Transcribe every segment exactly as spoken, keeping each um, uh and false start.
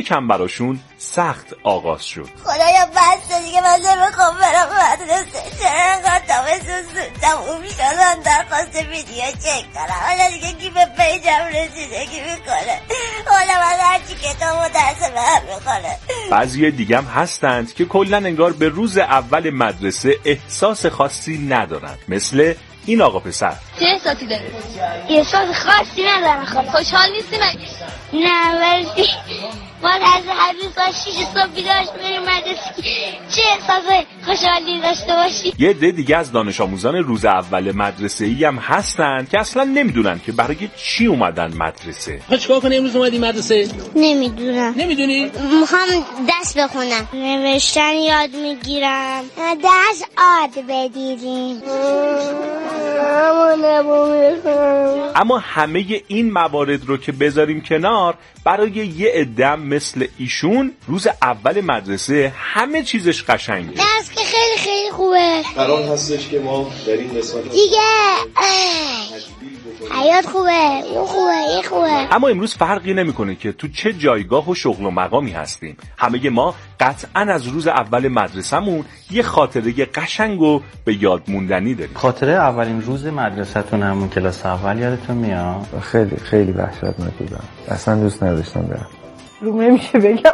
یکم براشون سخت آغاز شد. خدایا بس دیگه، من نمیخوام برم مدرسه. چرا انقدر تابستون زود تموم شد؟ من درخواست ویدیو چک کنم. حالا دیگه کی به پیجم رسیدگی میکنه؟ حالا من هرچی کتاب و درس به هم میخوره. بعضی دیگه هم هستند که کلن انگار به روز اول مدرسه احساس خاصی ندارند، مثل این آقا پسر. چه احساسی داری؟ احساس خاصی ندارم. خوشحال نیستی مگه؟ نه ولی ما از هر روز تا شیش صبح بیدار بریم مدرسه، چه احساس خوشحالی داشته باشی؟ یه عده دیگه از دانش آموزان روز اول مدرسه‌ای هم هستن که اصلا نمیدونن که برای چی اومدن مدرسه. چیکار کنی امروز اومدی مدرسه؟ نمیدونم. نمیدونی؟ میخوام دست بخونم، نوشتن یاد میگیرم، دست آد بدیدیم. اما همه این موارد رو که بذاریم کنار، برای یه عده‌ام مثل ایشون روز اول مدرسه همه چیزش قشنگه. درس که خیلی خیلی خوبه. قرار هستش که ما در این قسمت دیگه حیات خوبه، اون خوبه، این خوبه. اما امروز فرقی نمیکنه که تو چه جایگاه و شغل و مقامی هستیم. همه ما قطعاً از روز اول مدرسه‌مون یه خاطره قشنگ و به یاد موندنی داریم. خاطره اولین روز مدرسه‌تون همون کلاس اول یادتون میاد؟ خیلی خیلی وحشتناک بودم. اصلا دوست نداشتم برم. رو نمیشه بگم.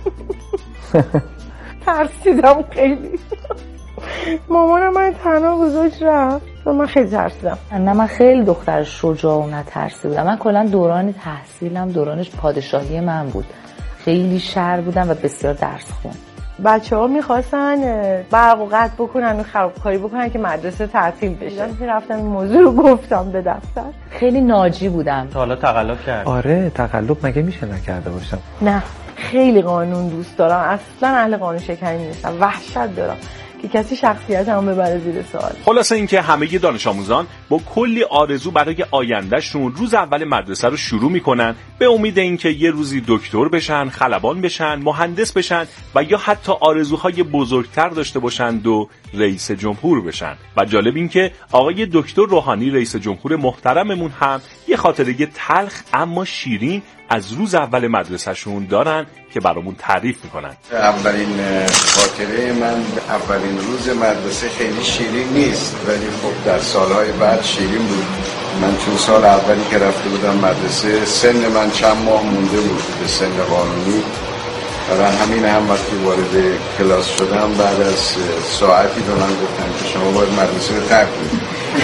ترسیدم خیلی. مامانم من تنها گذاشت رفت و من خیلی ترسیدم. نه من خیلی دختر شجاع و نترسی بودم. من کلا دوران تحصیلم دورانش پادشاهی من بود. خیلی شر بودم و بسیار درس خون. بچه ها میخواستن برق و قطع بکنن و خرابکاری بکنن که مدرسه تعطیل بشه. من رفتم این موضوع رو گفتم به دفتر. خیلی ناجی بودم. حالا تقلب کرد؟ آره تقلب مگه میشه نکرده باشم؟ نه خیلی قانون دوست دارم، اصلا اهل قانون شکنی نیستم. وحشت دارم که کسی شخصیتمو ببره زیر سوال. خلاصه اینکه همه دانش آموزان با کلی آرزو برای آیندهشون روز اول مدرسه رو شروع میکنن به امید اینکه یه روزی دکتر بشن، خلبان بشن، مهندس بشن و یا حتی آرزوهای بزرگتر داشته باشند و رئیس جمهور بشن. و جالب این که آقای دکتر روحانی رئیس جمهور محترممون هم یه خاطره تلخ اما شیرین از روز اول مدرسه‌شون دارن که برامون تعریف میکنن. اولین خاطره من اولین روز مدرسه خیلی شیرین نیست، ولی خب در سالهای بعد شیرین بود. من چون سال اولی که رفته بودم مدرسه سن من چند ماه مونده بود به سن قانونی، برای همین هم وقتی وارد کلاس شدم بعد از ساعتی به من گفتن که شما باید مدرسه رو ترک کنید.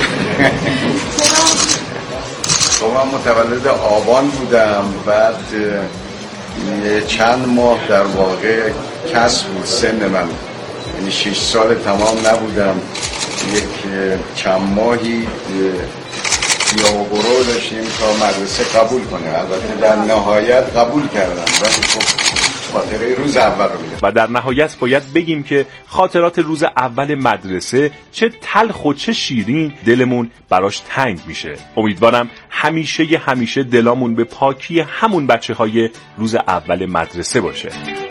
خب من متولد آبان بودم، بعد چند ماه در واقع کسب بود سن من، یعنی شش سال تمام نبودم. یک چند ماهی یا و برو داشتیم تا مدرسه قبول کنه. البته در نهایت قبول کردم، ولی خب خاطره روز اول رو میگم. و در نهایت باید بگیم که خاطرات روز اول مدرسه چه تلخ و چه شیرین دلمون براش تنگ میشه. امیدوارم همیشه ی همیشه دلامون به پاکی همون بچه های روز اول مدرسه باشه.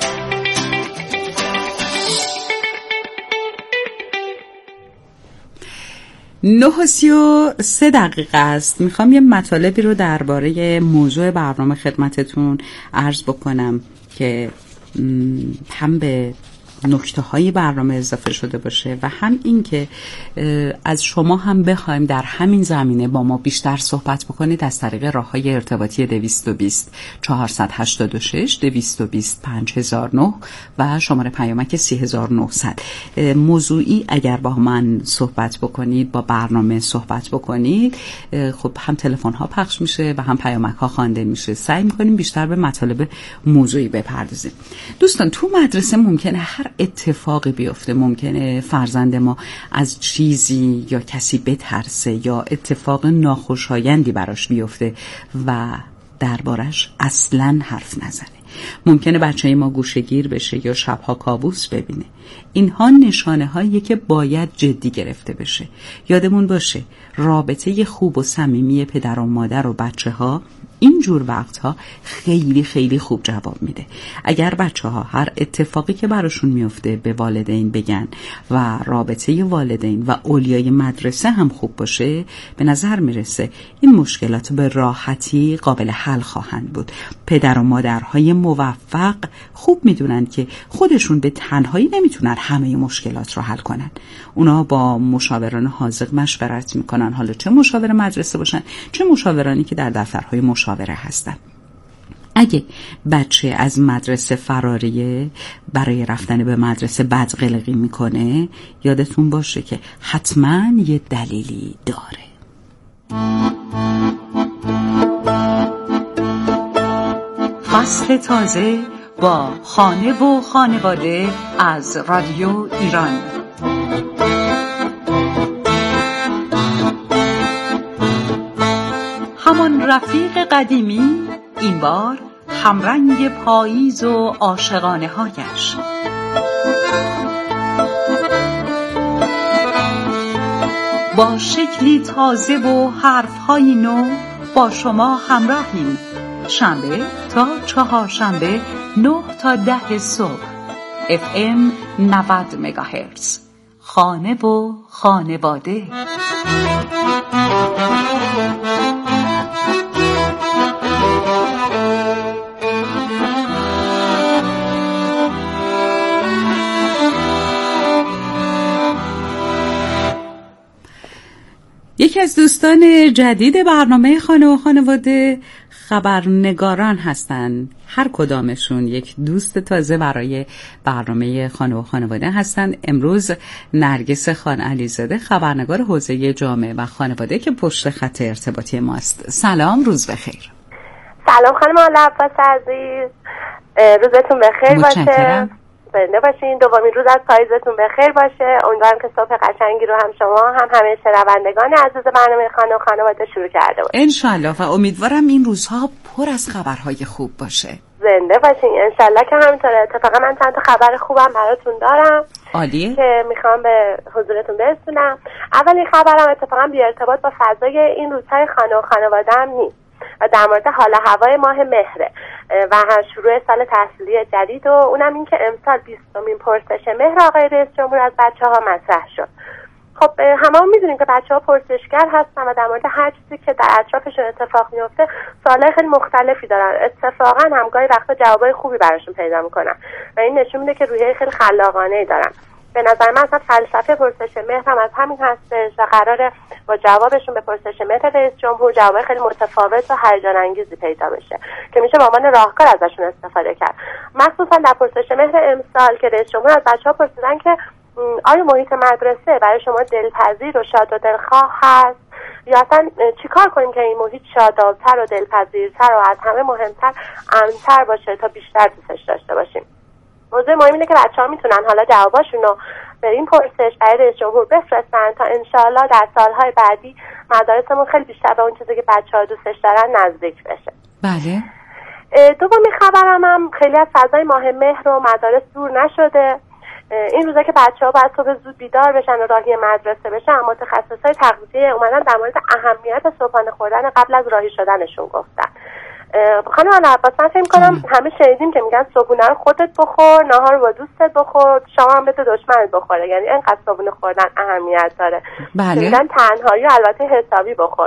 نه و سی و سه دقیقه است. میخوام یه مطالبی رو درباره موضوع برنامه خدمتتون عرض بکنم که هم به نکته های برنامه اضافه شده باشه و هم این که از شما هم بخوایم در همین زمینه با ما بیشتر صحبت بکنید از طریق راه های ارتباطی دویست و بیست چهارصد و هشتاد و شش دویست و بیست پنج هزار و نه و شماره پیامک سی هزار و نهصد. موضوعی اگر با من صحبت بکنید، با برنامه صحبت بکنید، خب هم تلفن ها پخش میشه و هم پیامک ها خوانده میشه. سعی میکنیم بیشتر به مطالب موضوعی بپردازیم. دوستان تو مدرسه ممکنه هر اتفاقی بیفته، ممکنه فرزند ما از چیزی یا کسی بترسه یا اتفاق ناخوشایندی براش بیفته و دربارش اصلاً حرف نزنه. ممکنه بچه ما گوشه‌گیر بشه یا شبها کابوس ببینه. اینها نشانه هاییه که باید جدی گرفته بشه. یادمون باشه رابطه خوب و صمیمی پدر و مادر و بچه ها اینجور وقتها خیلی خیلی خوب جواب میده. اگر بچه ها هر اتفاقی که براشون میفته به والدین بگن و رابطه والدین و اولیای مدرسه هم خوب باشه، به نظر میرسه این مشکلات به راحتی قابل حل خواهند بود. پدر و مادرهای موفق خوب میدونن که خودشون به تنهایی نمیتونن همه مشکلات رو حل کنن. اونا با مشاوران حاذق مشورت میکنن، حالا چه مشاور مدرسه باشن چه مشاورانی که در دفترهای مشاوره هستن. اگه بچه از مدرسه فراریه، برای رفتن به مدرسه بدقلقی میکنه، یادتون باشه که حتما یه دلیلی داره. فصل تازه با خانه و خانواده از رادیو ایران. همان رفیق قدیمی، این بار همرنگ پاییز و عاشقانه هایش. با شکلی تازه و حرفهای نو با شما همراهیم، شنبه تا چهارشنبه نه تا ده صبح، اف ام نود مگاهرتز. خانه و خانواده. یکی از دوستان جدید برنامه خانه و خانواده خبرنگاران هستن. هر کدامشون یک دوست تازه برای برنامه خانه و خانواده هستن. امروز نرگس خان علیزاده، خبرنگار حوزه جامعه و خانواده که پشت خط ارتباطی ماست. سلام، روز بخیر. سلام خانم آل عباس عزیز، روزتون بخیر باشه. زنده باشین. دومین روز از پاییزتون بخیر باشه. امیدوارم که صبح قشنگی رو هم شما هم همه شنوندگان عزیز برنامه خانه و خانواده شروع کرده باشین انشالله، و امیدوارم این روزها پر از خبرهای خوب باشه. زنده باشین انشالله که همینطوره. اتفاقا من چند تا خبر خوبم براتون دارم عالیه که میخوام به حضورتون برسونم. اولین خبرم اتفاقا بی ارتباط با فضای این روزهای خانه و خانواده هم نیست و در مورد حال هوای ماه مهره و شروع سال تحصیلی جدید و اونم این که امسال بیستمین پرسش مهر آقای رئیس جمهور از بچه ها مطرح شد. خب همه هم میدونیم که بچه ها پرسشگر هستن و در مورد هر چیزی که در اطرافشون اتفاق میفته سوالای خیلی مختلفی دارن. اتفاقا هم گاهی وقتا جوابای خوبی براشون پیدا میکنن و این نشون میده که روحیه خیلی خلاقانه‌ای دارن. به نظر من اصلا فلسفه پرسش مهر هم از همین هستش و قراره با جوابشون به پرسش مهر رئیس جمهور جواب خیلی متفاوت و هیجان انگیزی پیدا بشه که میشه به عنوان راهکار ازشون استفاده کرد. مخصوصا در پرسش مهر امسال که رئیس جمهور از بچه‌ها پرسیدن که آیا محیط مدرسه برای شما دلپذیر و شاد و دلخواه هست یا اصلا چیکار کنیم که این محیط شاداب‌تر و دلپذیرتر و از همه مهمتر امن‌تر باشه تا بیشتر دوستش داشته باشیم. موضوع مهم اینه که بچه‌ها میتونن حالا جواباشون رو به این پرسش برای رئیس جمهور بفرستن تا انشالله در سالهای بعدی مدارسمون خیلی بیشتر به اون چیزی که بچه‌ها دوستش دارن نزدیک بشه. بله. دومی خبرم هم خیلی از فضای ماه مهر و مدارس دور نشده. این روزا که بچه‌ها باید صبح زود بیدار بشن و راهی مدرسه بشن، متخصصای تغذیه اومدن در مورد اهمیت صبحانه خوردن قبل از راهی شدنشون گفتن. خانم آل عباس من فکر کنم همه شنیدیم که میگن صبحونه رو خودت بخور، ناهار رو با دوستت بخور، شام هم بده دشمنت بخوره. یعنی اینقدر صبحونه خوردن اهمیت داره. بله. میگن تنهایی البته حسابی بخور.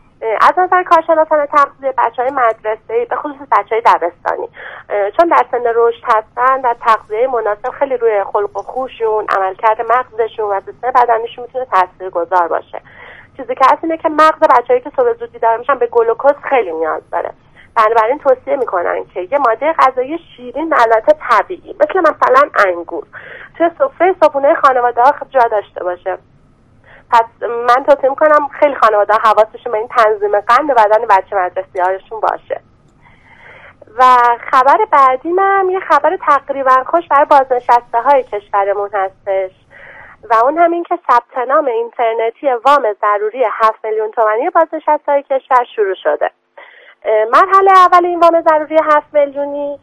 از نظر کارشناسان تغذیه بچهای مدرسه‌ای به خصوص بچهای دبستانی چون در سن رشد هستن، در تغذیه مناسب خیلی روی خلق و خوشون، عملکرد مغزشون و سیستم بدنیشون میتونه تاثیرگذار باشه. چیزی که هست اینه که مغز بچه‌ای که صبح زود بیدار میشن به گلوکوز خیلی نیاز داره. بنابراین توصیه میکنن که یه ماده غذایی شیرین البته طبیعی مثل مثلا انگور توی سفره صبحونه خانواده ها جا داشته باشه. پس من توصیه میکنم خیلی خانواده ها حواسشون به این تنظیم قند بدن بچه مدرسی هاشون باشه. و خبر بعدی من یه خبر تقریبا خوش برای بازنشسته های کشورمون هستش و اون همین که ثبت نام اینترنتی وام ضروری هفت میلیون تومانی بازنشسته های کشور شروع شده. مرحله اول این وام ضروری هفت میلیونی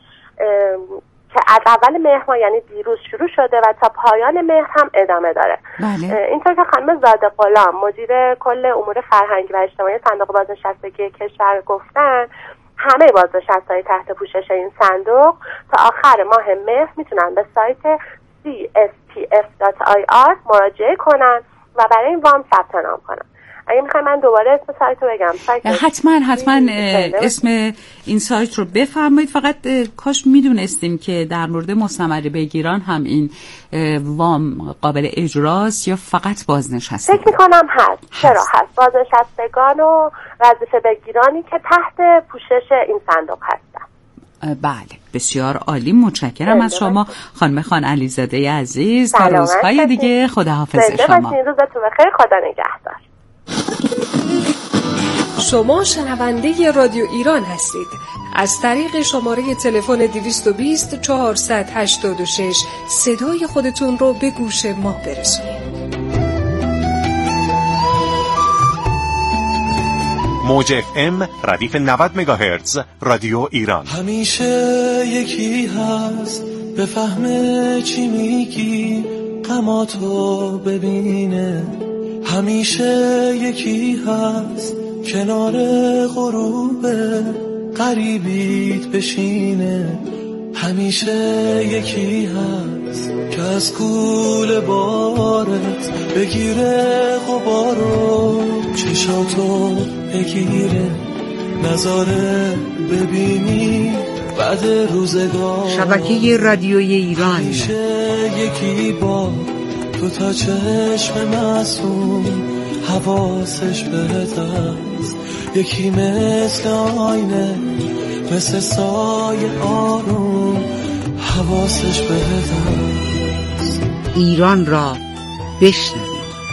که از اول مهر ماه یعنی دیروز شروع شده و تا پایان مهر هم ادامه داره. بله. اینطور که خانم زاده غلام مدیر کل امور فرهنگی و اجتماعی صندوق بازنشستگی کشور گفتن، همه بازنشسته‌های تحت پوشش این صندوق تا آخر ماه مهر میتونن به سایت سی اس پی اف دات آی آر مراجعه کنن و برای این وام ثبت نام کنن. اگه میخوای من دوباره اسم سایت رو بگم. سایت حتما حتما اسم این سایت رو بفرمایید. فقط کاش میدونستیم که در مورد مستمری بگیران هم این وام قابل اجراست یا فقط بازنشسته؟ فکر میکنم هست. هست. چرا هست؟ بازنشستگان و وظیفه بگیرانی که تحت پوشش این صندوق هستن. بله، بسیار عالی. متشکرم از شما خانم خان علیزاده عزیز. تا روزهای دیگه خداحافظ شما. روزتون بخیر. خدا نگهدار. شما شنونده رادیو ایران هستید. از طریق شماره تلفن دویست و بیست چهارصد و هشتاد و شش صدای خودتون رو به گوش ما برسونید. موج اف ام ردیف نود مگاهرتز رادیو ایران. همیشه یکی هست بفهمه چی میگی، غماتو ببینه. همیشه یکی هست کنار غروب غریبیت بشینه. همیشه یکی هست که از کوله بارت بگیره غبارو، چشاتو بگیره نظاره ببینی بعد روزگار. شبکه رادیوی ایران. همیشه یکی با تو تا چشم معصوم حواسش بهت است، یکی مثل آینه مثل سایه آروم حواسش بهت است. ایران را بشنوید.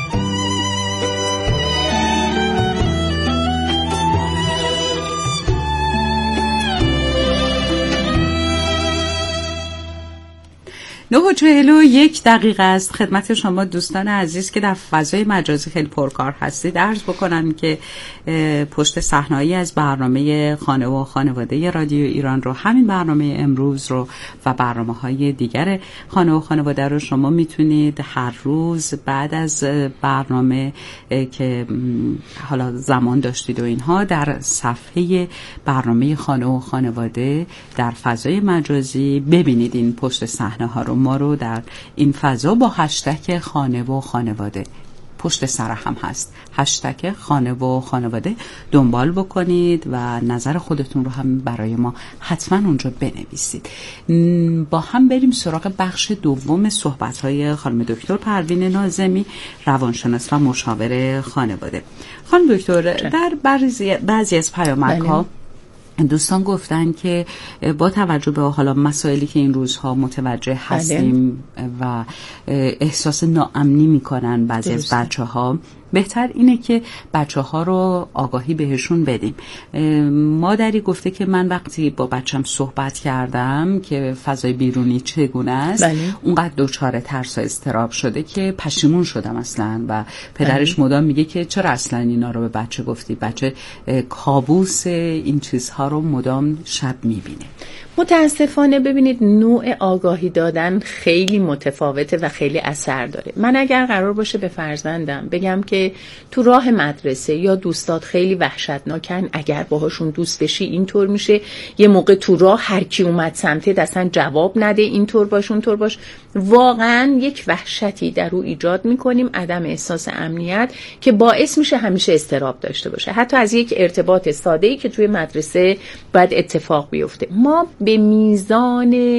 نه و چهل و یک دقیقه است. خدمت شما دوستان عزیز که در فضای مجازی خیلی پرکار هستید عرض بکنم که پشت صحنه‌ای از برنامه خانه و خانواده رادیو ایران رو، همین برنامه امروز رو و برنامه‌های دیگر خانه و خانواده رو شما میتونید هر روز بعد از برنامه که حالا زمان داشتید و اینها در صفحه برنامه خانه و خانواده در فضای مجازی ببینید این پشت صحنه ها رو. ما رو در این فضا با هشتگ خانه و خانواده پشت سر هم هست، هشتگ خانه و خانواده دنبال بکنید و نظر خودتون رو هم برای ما حتما اونجا بنویسید. با هم بریم سراغ بخش دوم صحبت‌های خانم دکتر پروین ناظمی، روانشناس و مشاور خانواده. خانم دکتر، در بعضی از پیامک‌ها دوستان گفتن که با توجه به حالا مسائلی که این روزها متوجه هستیم و احساس ناامنی میکنن بعضی از بچه ها، بهتر اینه که بچه ها رو آگاهی بهشون بدیم. مادری گفته که من وقتی با بچم صحبت کردم که فضای بیرونی چگونه است، بله. اونقدر دچار ترس و اضطراب شده که پشیمون شدم اصلا و پدرش بله. مدام میگه که چرا اصلا اینا رو به بچه گفتی؟ بچه کابوس این چیزها رو مدام شب میبینه. متاسفانه ببینید نوع آگاهی دادن خیلی متفاوته و خیلی اثر داره. من اگر قرار باشه به فرزندم بگم که تو راه مدرسه یا دوستات خیلی وحشتناکن، اگر باهاشون دوست بشی اینطور میشه، یه موقع تو راه هر کی اومد سمتت اصلا جواب نده، اینطور باش اونطور باش، واقعا یک وحشتی در او ایجاد میکنیم، عدم احساس امنیت که باعث میشه همیشه اضطراب داشته باشه، حتی از یک ارتباط ساده‌ای که توی مدرسه باید اتفاق بیفته. ما به میزان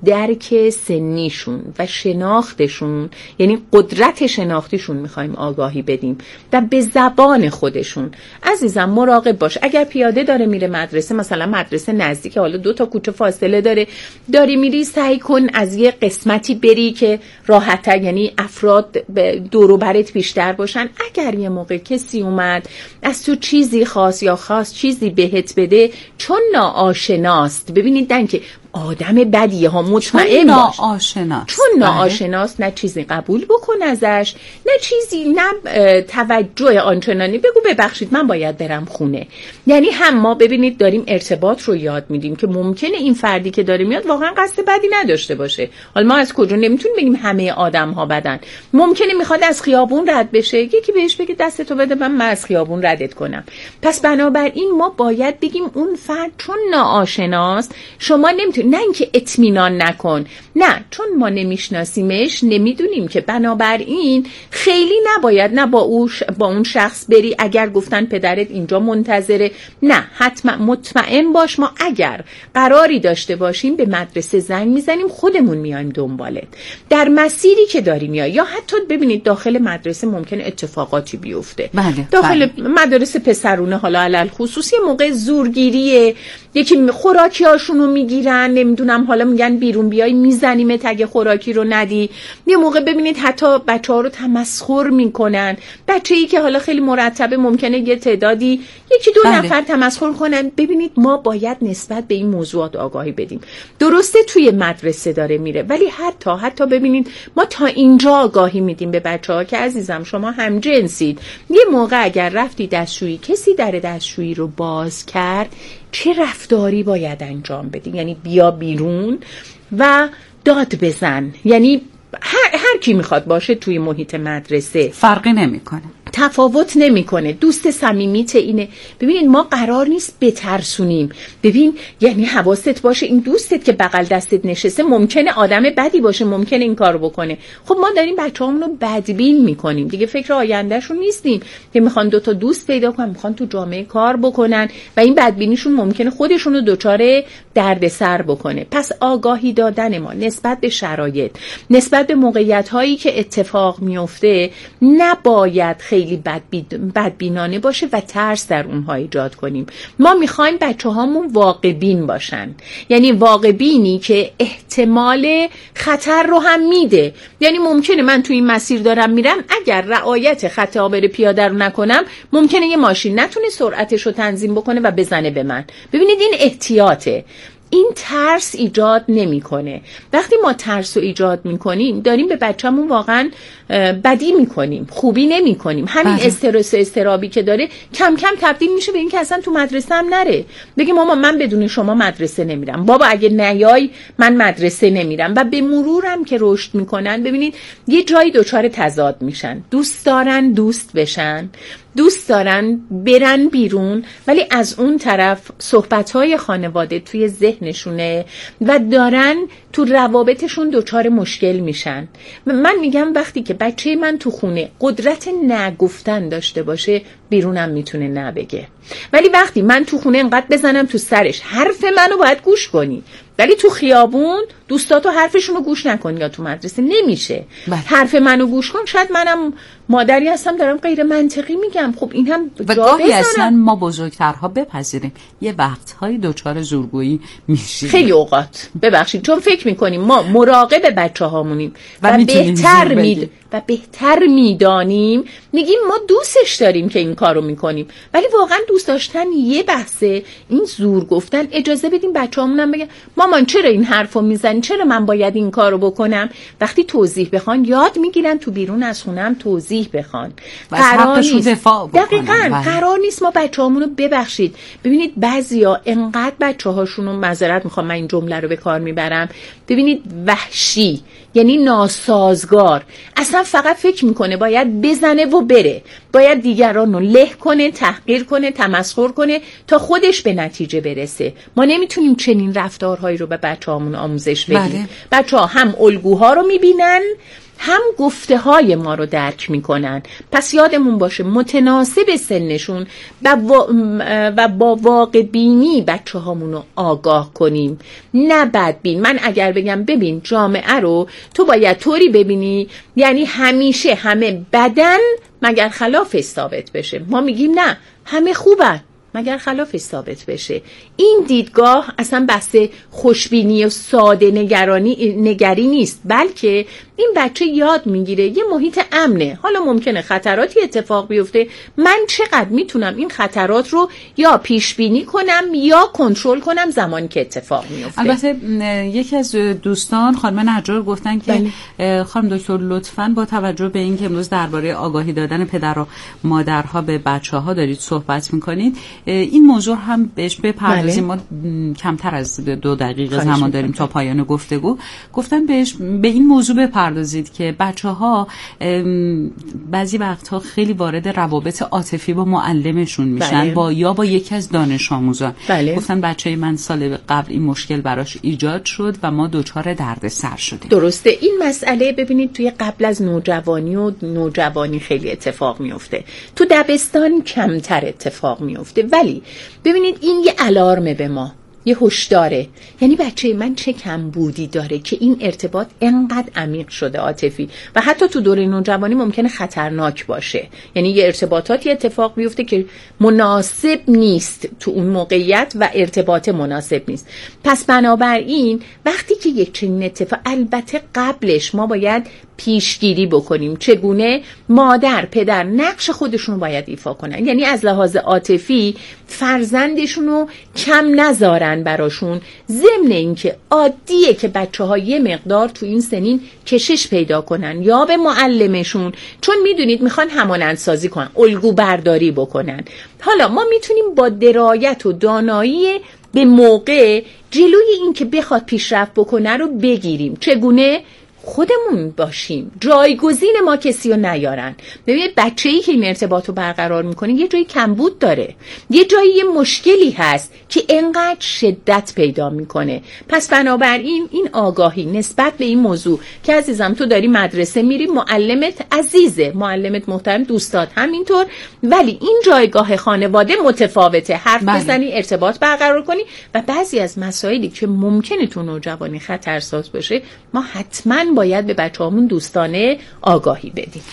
درک سنیشون و شناختشون، یعنی قدرت شناختیشون میخوایم آگاهی بدیم و به زبان خودشون. عزیزم مراقب باش، اگر پیاده داره میره مدرسه، مثلا مدرسه نزدیک، حالا دو تا کوچه فاصله داره، داری میری، سعی کن از یه قسمتی بری که راحت‌تر، یعنی افراد دور و برت بیشتر باشن. اگر یه موقع کسی اومد از تو چیزی خاص یا خاص چیزی بهت بده چون ناآشناست، ببینید دن که آدم بدیه ها، مطمئن چون باش. ناآشناست. چون ناآشناست نه چیزی قبول بکن ازش، نه چیزی، نه توجه آنچنانی بگو ببخشید من باید برم خونه. یعنی هم ما ببینید داریم ارتباط رو یاد میدیم که ممکنه این فردی که داره میاد واقعا قصد بدی نداشته باشه. حالا ما از کجا نمیتونیم بگیم همه آدم ها بدن؟ ممکنه میخواد از خیابون رد بشه، یکی بهش بگه دستتو بده من, من از خیابون ردت کنم. پس بنابراین ما باید بگیم اون فرد چون ناآشناست شما نمیتونید، نه اینکه اطمینان نکن، نه، چون ما نمیشناسیمش نمیدونیم که بنابراین خیلی نباید نه با اون با اون شخص بری. اگر گفتن پدرت اینجا منتظره، نه، حتما مطمئن باش ما اگر قراری داشته باشیم به مدرسه زنگ میزنیم، خودمون میایم دنبالت در مسیری که داریم. یا یا حتی ببینید داخل مدرسه ممکن اتفاقاتی بیفته. بله، داخل بله. مدارس پسرونه حالا علل خصوص یه موقع زورگیریه، یکی خوراکی هاشونو میگیرن، نمیدونم حالا میگن بیرون بیای میزنیم تگ خوراکی رو ندی. یه موقع ببینید حتی بچه ها رو تمسخر میکنن، بچه‌ای که حالا خیلی مرتبه ممکنه یه تعدادی یکی دو بله. نفر تمسخر کنن. ببینید ما باید نسبت به این موضوعات آگاهی بدیم. درسته توی مدرسه داره میره، ولی حتی حتی ببینید ما تا اینجا آگاهی میدیم به بچه‌ها که عزیزم شما هم جنسید. یه موقع اگر رفتی دستشویی کسی در دستشویی رو باز کرد چه رفتاری باید انجام بدی؟ یعنی بیا بیرون و داد بزن. یعنی هر, هر کی میخواد باشه توی محیط مدرسه فرقی نمیکنه، تفاوت نمیکنه. دوست صمیمیت اینه. ببینید ما قرار نیست بترسونیم. ببین یعنی حواست باشه این دوستت که بغل دستت نشسته ممکنه آدم بدی باشه، ممکنه این کارو بکنه. خب ما داریم بچه‌هامون رو بدبین میکنیم دیگه، فکر آیندهشون نیستیم که میخوان دو تا دوست پیدا کنن، میخوان تو جامعه کار بکنن و این بدبینیشون ممکنه خودشون رو دچار دردسر بکنه. پس آگاهی دادن ما نسبت به شرایط، نسبت به موقعیت هایی که اتفاق میفته نباید خیلی بدبینانه باشه و ترس در اونها ایجاد کنیم. ما میخوایم بچه هامون واقع بین باشن، یعنی واقع بینی که احتمال خطر رو هم میده. یعنی ممکنه من توی این مسیر دارم میرم، اگر رعایت خط عابر پیاده رو نکنم ممکنه یه ماشین نتونه سرعتش رو تنظیم بکنه و بزنه به من. ببینید این احتیاطه. این ترس ایجاد نمیکنه. وقتی ما ترس رو ایجاد میکنیم داریم به بچه‌مون واقعا بدی میکنیم، خوبی نمیکنیم. همین بله. استرس استرابی که داره کم کم تبدیل میشه به این که اصلا تو مدرسه هم نره. بگی ماما من بدون شما مدرسه نمیرم، بابا اگه نیای من مدرسه نمیرم. و به مرورم که رشد میکنن ببینید یه جایی دچار تضاد میشن، دوست دارن دوست بشن، دوست دارن برن بیرون، ولی از اون طرف صحبت‌های خانواده توی ذهنشونه و دارن تو روابطشون دچار مشکل میشن. من میگم وقتی که بچه من تو خونه قدرت نگفتن داشته باشه بیرونم میتونه نبگه، ولی وقتی من تو خونه انقدر بزنم تو سرش حرف منو باید گوش کنی، ولی تو خیابون دوستاتو حرفشونو گوش نکن یا تو مدرسه نمیشه. بله. حرف منو گوش کن. شاید منم مادری هستم دارم غیر منطقی میگم، خب این هم و گاهی اصلا ما بزرگترها بپذیریم یه وقت‌های دوچار زورگویی میشیم، خیلی اوقات ببخشید، چون فکر میکنیم ما مراقب بچه‌هامونیم و, و بهتر مید و بهتر میدانیم، میگیم ما دوستش داریم که این کارو میکنیم، ولی واقعا دوست داشتن یه بحثه. این زور گفتن اجازه بدیم بچه‌هامونم بگن مامان چرا این حرفو میزنی، چرا من باید این کارو بکنم. وقتی توضیح بخوان یاد میگیرن تو بیرون از خونم توضیح بخوان. قرار نیست دفاع بکنن. دقیقاً قرار نیست ما بچه‌هامونو ببخشید. ببینید بعضیا انقدر بچه‌هاشونو معذرت میخوام من این جمله رو به کار میبرم، ببینید وحشی، یعنی ناسازگار، اصلا فقط فکر میکنه باید بزنه و بره، باید دیگران رو له کنه، تحقیر کنه، تمسخر کنه تا خودش به نتیجه برسه. ما نمیتونیم چنین رفتارهایی رو به بچه‌هامون آموزش بدیم. بله. بچه‌ها هم الگوها رو میبینن هم گفته های ما رو درک میکنن. پس یادمون باشه متناسب سنشون و, و با واقع بینی بچه هامون رو آگاه کنیم، نه بدبین. من اگر بگم ببین جامعه رو تو باید طوری ببینی، یعنی همیشه همه بدن مگر خلاف ثابت بشه. ما میگیم نه همه خوبن مگر خلاف ثابت بشه. این دیدگاه اصلا بحث خوشبینی و ساده نگرانی نگری نیست، بلکه این بچه یاد میگیره یه محیط امنه. حالا ممکنه خطراتی اتفاق بیفته، من چقدر میتونم این خطرات رو یا پیش بینی کنم یا کنترل کنم زمانی که اتفاق میفته. البته یکی از دوستان خانم نجار گفتن که بله. خانم دکتر لطفاً با توجه به اینکه امروز درباره آگاهی دادن پدر و مادرها به بچه‌ها دارید صحبت میکنید، این موضوع هم بهش بپردازیم. بله. ما کمتر از دو دقیقه زمان داریم تا پایان گفتگو. گفتن بهش به این موضوع بپردازید که بچه‌ها بعضی وقتها خیلی وارد روابط عاطفی با معلمشون میشن. بله. با یا با یکی از دانش آموزان. بله. گفتن بچه من سال قبل این مشکل براش ایجاد شد و ما دچار دردسر شدیم. درسته. این مسئله ببینید توی قبل از نوجوانی و نوجوانی خیلی اتفاق میفته، تو دبستان کمتر اتفاق میفته، ولی ببینید این یه الارمه به ما، یه هشداره. یعنی بچه من چه کمبودی داره که این ارتباط انقدر عمیق شده عاطفی و حتی تو دوره نوجوانی ممکنه خطرناک باشه. یعنی یه ارتباطاتی اتفاق بیفته که مناسب نیست تو اون موقعیت و ارتباط مناسب نیست. پس بنابراین وقتی که یک چنین اتفاق، البته قبلش ما باید پیشگیری بکنیم چگونه مادر پدر نقش خودشون رو باید ایفا کنن. یعنی از لحاظ عاطفی فرزندشون رو کم نذارن براشون، ضمن اینکه عادیه که بچه‌ها یه مقدار تو این سنین کشش پیدا کنن یا به معلمشون، چون میدونید میخوان همانندسازی کنن، الگو برداری بکنن. حالا ما میتونیم با درایت و دانایی به موقع جلوی این که بخواد پیشرفت بکنه رو بگیریم. چگونه؟ خودمون باشیم، جایگزین ما کسی رو نیارن. ببینید بچه‌ای که این ارتباط رو برقرار میکنه یه جایی کمبود داره، یه جایی یه مشکلی هست که انقدر شدت پیدا میکنه. پس بنابراین این آگاهی نسبت به این موضوع که عزیزم تو داری مدرسه میری، معلمت عزیزه، معلمت محترم، دوستات همینطور، ولی این جایگاه خانواده متفاوته. حرف بله. بزنی، ارتباط برقرار کنی و بعضی از مسائلی که ممکنه تو نوجوانی خطرساز باشه ما حتما باید به بچه‌هامون دوستانه آگاهی بدیم.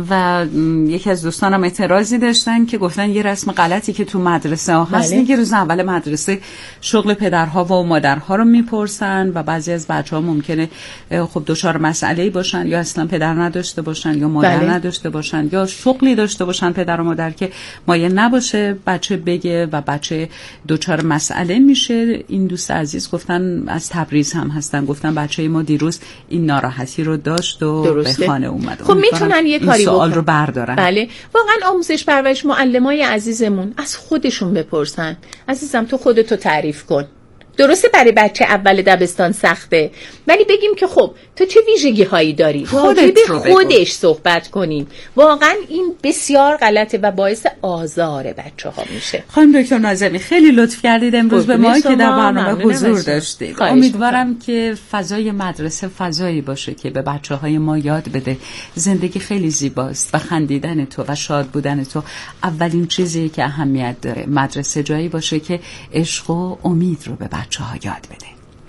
و یکی از دوستانم اعتراضی داشتن که گفتن یه رسم غلطی که تو مدرسه ها هست اینه که روز اول مدرسه شغل پدرها و مادرها رو میپرسن و بعضی از بچه‌ها ممکنه خب دچار مسئله‌ای باشن یا اصلا پدر نداشته باشن یا مادر بله. نداشته باشن یا شغلی داشته باشن پدر و مادر که مایل نباشه بچه بگه و بچه دچار مسئله میشه. این دوست عزیز گفتن از تبریز هم هستن، گفتن بچه ما دیروز این ناراحتی رو داشت و درسته. به خانه اومد. خب میتونن یه کاری سوال بکن. رو بردارن. بله واقعا آموزش پرورش معلمای عزیزمون از خودشون بپرسن، عزیزم تو خودتو تعریف کن. درسته برای بچه اول دبستان سخته، ولی بگیم که خب تو چه ویژگی هایی داری، راجع به خودش صحبت کنیم. واقعا این بسیار غلطه و باعث آزار بچه ها میشه. خانم دکتر ناظمی خیلی لطف کردید امروز به ما که در برنامه حضور داشتید. امیدوارم که فضای مدرسه فضایی باشه که به بچه های ما یاد بده زندگی خیلی زیباست و خندیدن تو و شاد بودن تو اولین چیزی که اهمیت داره. مدرسه جایی باشه که عشق و امید رو به بچه ها یاد بده.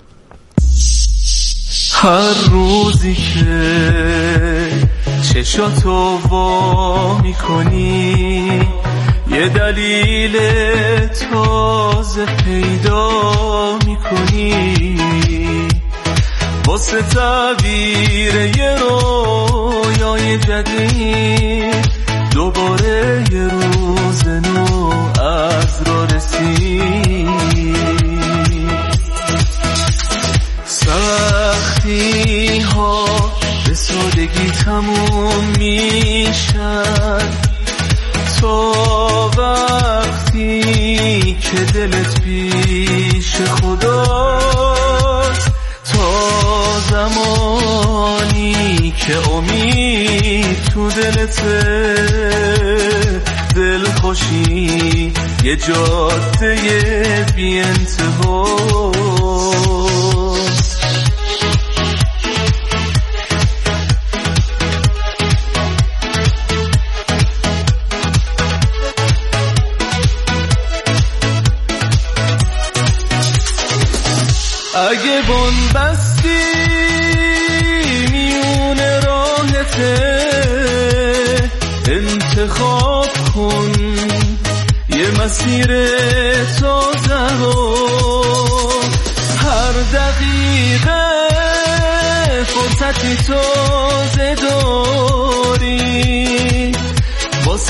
هر روزی که چشاتو وا میکنی یه دلیل تازه پیدا میکنی واسه تعبیر یه رویای جدید دوباره یه روز نو از را رسید. سختی ها به سادگی تموم میشن تا وقتی که دلت پیش خداست، تا زمانی که امید تو دلته، دل خوشی یه جاده بی انتهاست. اگه بن بستی میون راهته انتخاب کن یه مسیر تازه رو، هر دقیقه فرصتی تو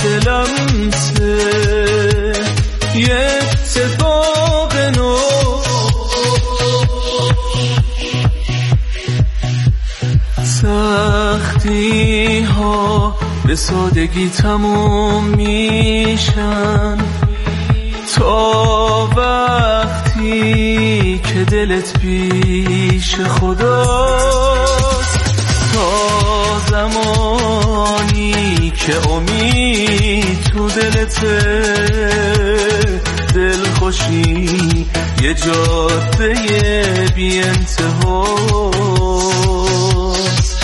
لمسه لمسه یه اتفاق نو سختی ها به سادگی تموم میشن تا وقتی که دلت پیش خداست، تا زمانی که امید تو دلته، دل خوشی یه جاده بی انتهاست.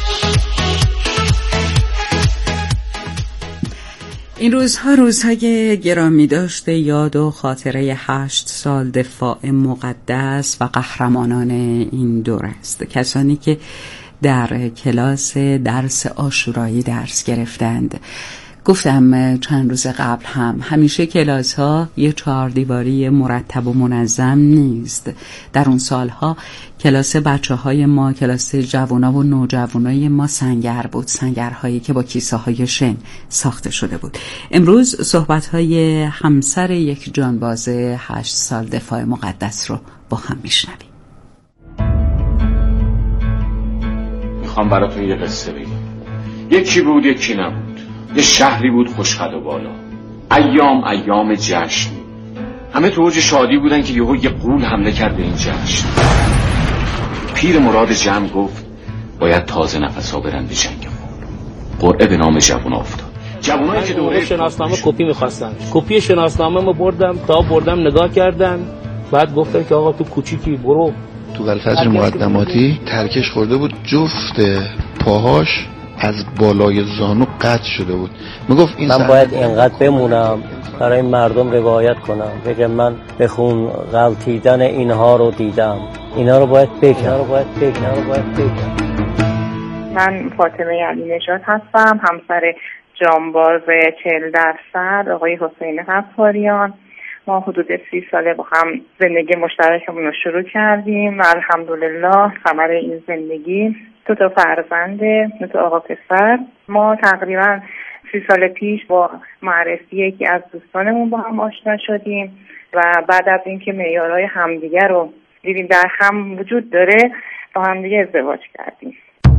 این روزها روزهای گرامی داشته یاد و خاطره هشت سال دفاع مقدس و قهرمانان این دور است. کسانی که در کلاس درس عاشورایی درس گرفتند. گفتم چند روز قبل هم همیشه کلاس ها یه چهار دیواری مرتب و منظم نیست. در اون سالها کلاس بچه های ما، کلاس جوانا و نوجوانای ما سنگر بود، سنگرهایی که با کیسه های شن ساخته شده بود. امروز صحبت های همسر یک جانباز هشت سال دفاع مقدس رو با هم میشنویم. میخوام براتون یه قصه بگم. یکی بود یکی نبود. یه شهری بود خوشقد و بالا. ایام ایام جشن. همه تو اوج شادی بودن که یهو یه غول حمله کرد به این جشن. پیر مراد جمع گفت باید تازه نفسا برن به جنگ غول. قرعه به نام جوونا افتاد. جوونایی که دوره شناسنامه کپی می‌خواستن. کپی شناسنامه ما بردم تا بردم نگاه کردن. بعد گفتن که آقا تو کوچیکی برو. تو الفجر مقدماتی ترکش خورده بود، جفت پاهاش از بالای زانو قطع شده بود. میگفت این من باید اینقدر بمونم برای مردم روایت کنم، بگم من به خون غلطیدن اینها رو دیدم، اینا رو باید بگم، اینا رو باید بگم، اینا رو باید بگم. من فاطمه علی نژاد هستم، همسر جانباز چهل درصد آقای حسین غفاریان. ما حدود سی ساله با هم زندگی مشترکمون رو شروع کردیم و الحمدلله ثمر این زندگی دو تا فرزنده، دو تا آقا پسر. ما تقریبا سی سال پیش با معرفی یکی از دوستانمون با هم آشنا شدیم و بعد از اینکه معیارهای همدیگه رو دیدیم در هم وجود داره با همدیگه ازدواج کردیم.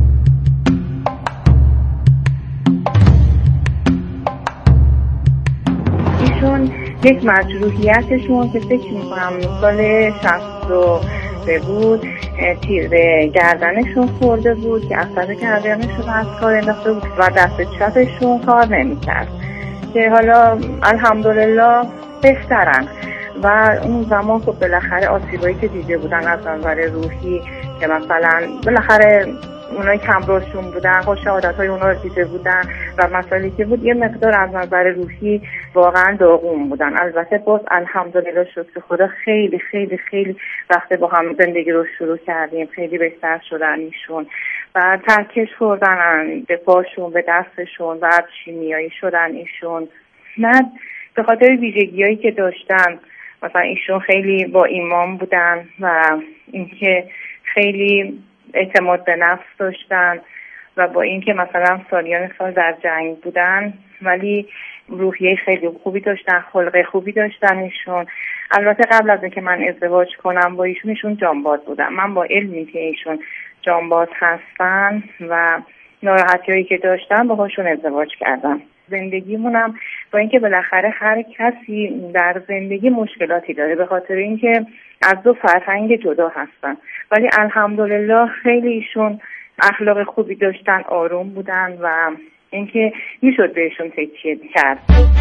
ایشون یک مجروحیتشون که فکر میکنم سال شصت و سه بود، تیر به گردنشون خورده بود که عصب گردنشون از کار انداخته بود و دست چپشون کار نمیکرد که حالا الحمدلله بهترن. و اون زمان خب بالاخره آسیبایی که دیده بودن از نظر روحی که مثلا بالاخره اونایی کمراشون بودن، خوش عادتهای اونا رو دیده بودن و مسائلی که بود یه مقدار از نظر روحی واقعا داغون بودن. البته باز الحمدلله شکر خدا خیلی خیلی خیلی وقت با هم زندگی رو شروع کردیم، خیلی بهتر شدن ایشون و ترکش خوردن به پاشون به دستشون و شیمیایی شدن ایشون. نه به خاطر ویژگی‌هایی که داشتن، مثلا ایشون خیلی با ایمان بودن و اینکه خیلی اعتماد به نفس داشتن و با اینکه مثلا سالیان سال در جنگ بودن ولی روحیه خیلی خوبی داشتن، خلق خوبی داشتن ایشون. البته قبل از اینکه من ازدواج کنم با ایشون ایشون جانباز بودن. من با علمی که ایشون جانباز هستن و ناراحتی‌هایی که داشتن باهاشون ازدواج کردم. زندگیمونم با اینکه بالاخره هر کسی در زندگی مشکلاتی داره به خاطر اینکه از دو فرهنگ جدا هستن، ولی الحمدلله خیلی ایشون اخلاق خوبی داشتن، آروم بودن و اینکه میشد بهشون تکیه کرد.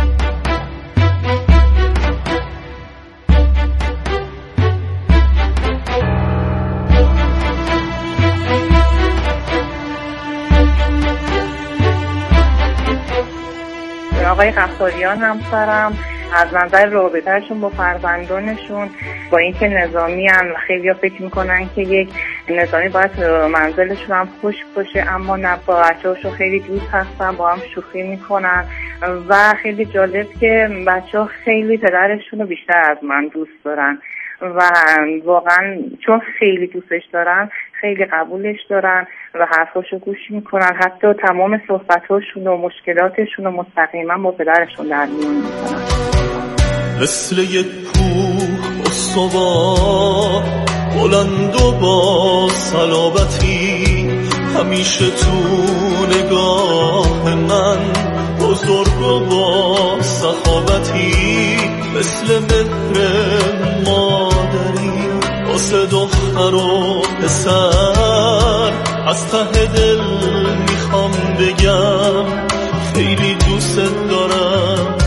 آقای غفاریان همسرم از نظر رابطهشون با فرزندانشون با اینکه نظامی هن و خیلی ها فکر میکنن که یک نظامی باید منزلشون هم خوش باشه، اما نه، با بچه هاشون خیلی دوست هستن، با هم شوخی میکنن و خیلی جالب که بچه ها خیلی پدرشون رو بیشتر از من دوست دارن و واقعا چون خیلی دوستش دارن خیلی قبولش دارن و حرفاشو گوش میکنن، حتی تمام صحبتاشون و مشکلاتشون رو مستقیما با پدرشون در میون میکنن. مثل یک کوه استوار بلند و با صلابتی، همیشه تو نگاه من بزرگ و با سخاوتی، مثل مهر مادری واسه دختر و پسر. از ته دل میخوام بگم خیلی دوست دارم.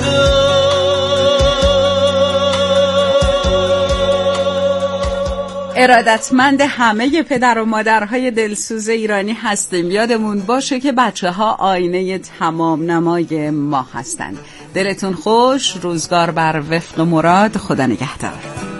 ارادتمند همه پدر و مادرهای دلسوز ایرانی هستیم. یادمون باشه که بچه ها آینه تمام نمای ما هستند. دلتون خوش، روزگار بر وفق مراد. خدا نگهدار.